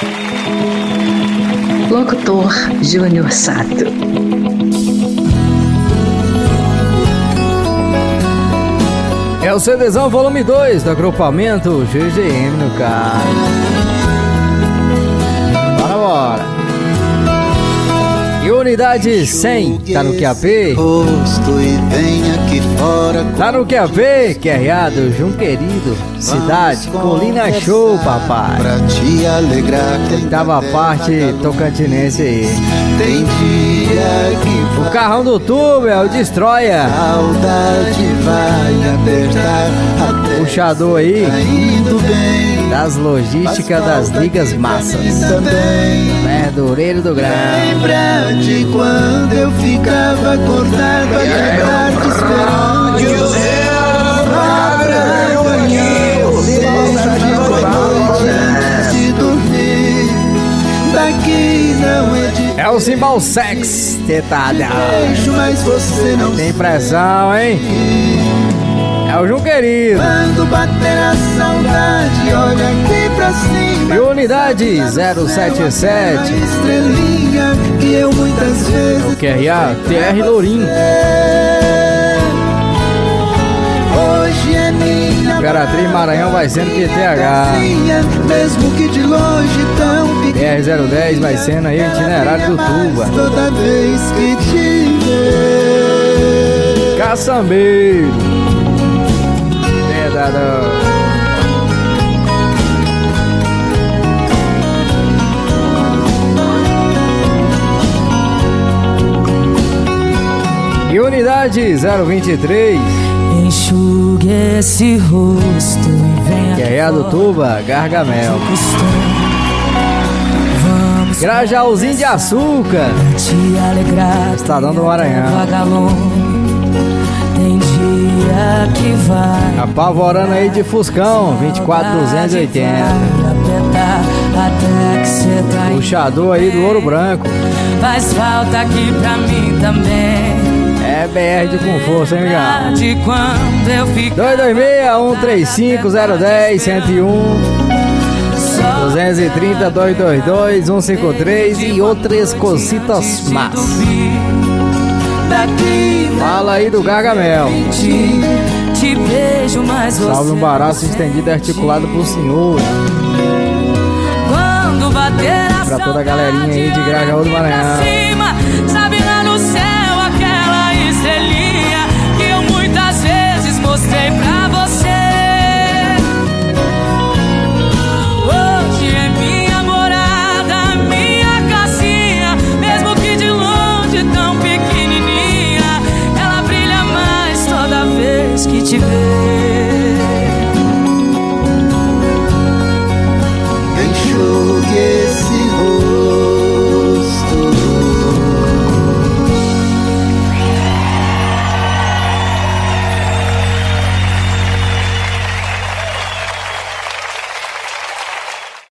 Locutor Júnior Sato. É o CDzão volume 2 do agrupamento GGM no carro. Bora. E unidade 100, tá no QAP? Tá no QAP, QRA do João Querido, cidade, Colina Show, papai. Pra te alegrar, Oitava parte tocantinense aí. tem dia que O carrão do tubo é o Destroyer. saudade vai apertar até Puxador aí tá indo bem. das logísticas das ligas massas. Também Verdureiro do grão. lembra de quando eu ficava acordado a lembrar te esperando. Antes de dormir, daqui não é de É o Cimbal Sex, tetada. beijo, mas você não Tem pressão, hein? É o João Querido. quando bater a saudade, olha aqui pra cima. E unidade A 077. estrelinha que eu muitas vezes QRA TR Lourim. hoje é minha Imperatriz Maranhão vai sendo QTH. mesmo que de longe tão pequena. BR-010 vai sendo aí o itinerário do Tuba. Toda vez que te ver. Caçambeiro. Pedadão. E unidade 023. Enxugue esse rosto e venha Que é a do Tuba, Gargamel. Vamos Grajalzinho de açúcar. te alegrar. Estadão do Maranhão. Vagalume. Tem dia que vai Apavorando aí de Fuscão, 24280. apertar até que cê tá indo. Puxador aí do Ouro Branco. Faz falta aqui pra mim também. É BR de com força, hein, migão? De quando eu fico 226-135-010-101 230-222-153 e outras cositas más. daqui Fala aí do Gargamel. te beijo, mas você Salve um baraço estendido e articulado pro senhor. quando bater a Pra toda a galerinha aí de Grajaú do pra Maranhão. cima, sabe lá no céu aquela estrelinha que eu muitas vezes mostrei pra você. Hoje é minha morada, minha casinha, mesmo que de longe tão pequenininha, ela brilha mais toda vez que te vejo.